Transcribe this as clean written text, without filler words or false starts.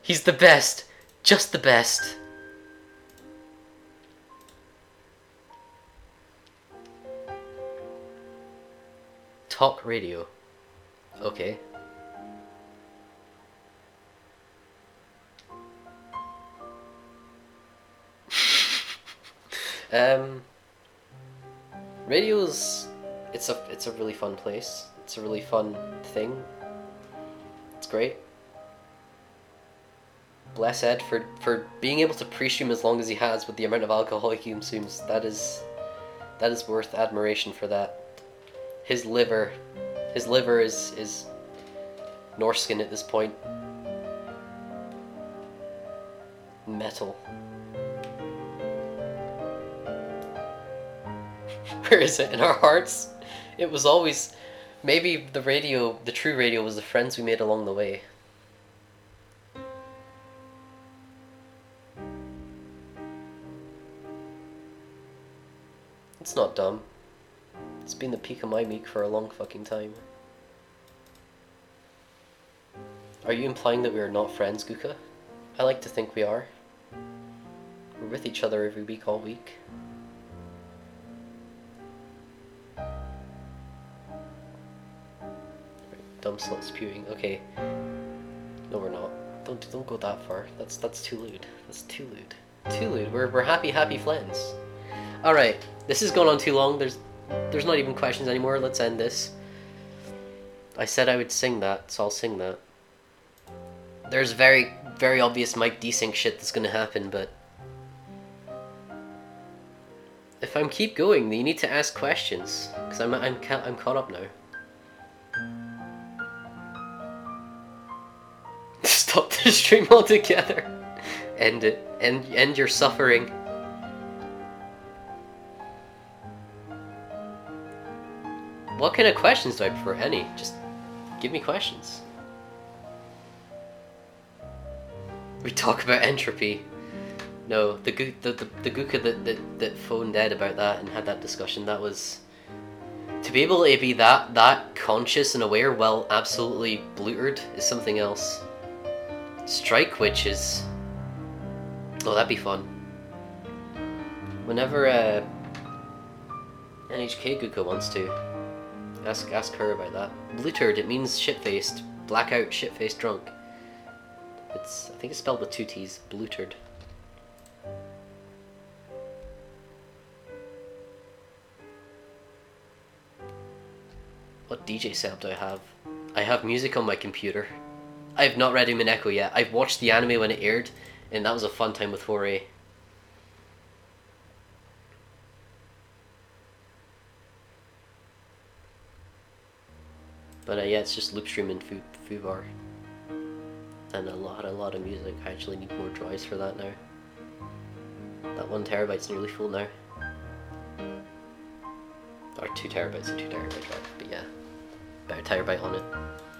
He's the best. Just the best. Talk radio. Okay. Radio's it's a really fun place. It's a really fun thing. It's great. Bless Ed for being able to pre-stream as long as he has with the amount of alcohol he consumes. That is worth admiration for that. His liver is Norskin at this point. Metal. Where is it? In our hearts? It was always... Maybe the radio, the true radio, was the friends we made along the way. It's not dumb. It's been the peak of my meek for a long fucking time. Are you implying that we are not friends, Guka? I like to think we are. We're with each other every week, all week. Dumb slut spewing. Okay. No, we're not. Don't go that far. That's too lewd. That's too lewd. Too lewd. We're happy friends. All right. This has gone on too long. There's not even questions anymore. Let's end this. I said I would sing that, so I'll sing that. There's very obvious Mike desync shit that's gonna happen, but if I'm keep going, then you need to ask questions because I'm caught up now. Stop the stream altogether. End it. End your suffering. What kind of questions do I prefer? Any. Just give me questions. We talk about entropy. No, the Guka that phoned Ed about that and had that discussion, that was... To be able to be that conscious and aware while absolutely blutered is something else. Strike Witches. Oh, that'd be fun. Whenever NHK Guka wants to, ask her about that. Blutered, it means shit-faced. Blackout, shit-faced drunk. I think it's spelled with 2 T's. Blutered. What DJ setup do I have? I have music on my computer. I have not read Mineko yet. I've watched the anime when it aired, and that was a fun time with 4A. But yeah, it's just Loopstream and Fubar. And a lot of music. I actually need more drives for that now. That 1 terabyte's nearly full now. Or 2 terabytes and 2 terabyte drive, but yeah. About a terabyte on it.